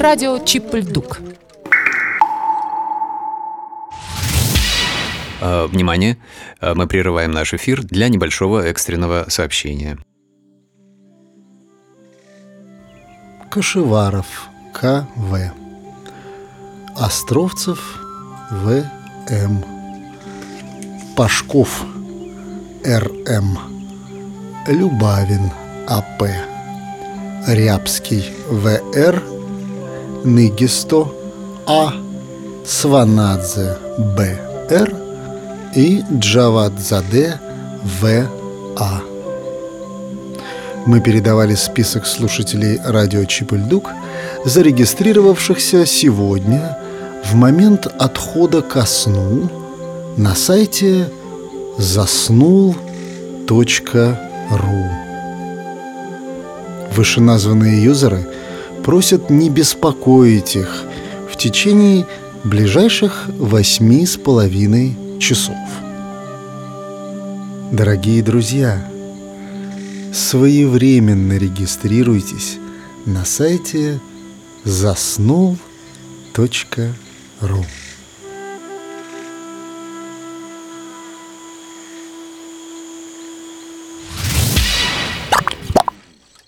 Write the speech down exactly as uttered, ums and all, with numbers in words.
Радио Чип-Ль-Дук. Uh, внимание! Uh, мы прерываем наш эфир для небольшого экстренного сообщения. Кашеваров К В. Островцев В М. Пашков Р М. Любавин А П. Рябский В Р. Ныгисто А. Сванадзе Б Р. и Джавадзаде В А. Мы передавали список слушателей радио Чип-Ль-Дук, зарегистрировавшихся сегодня в момент отхода ко сну на сайте заснул точка ру. Вышеназванные юзеры просят не беспокоить их в течение ближайших восьми с половиной часов. Дорогие друзья, своевременно регистрируйтесь на сайте заснул точка ру.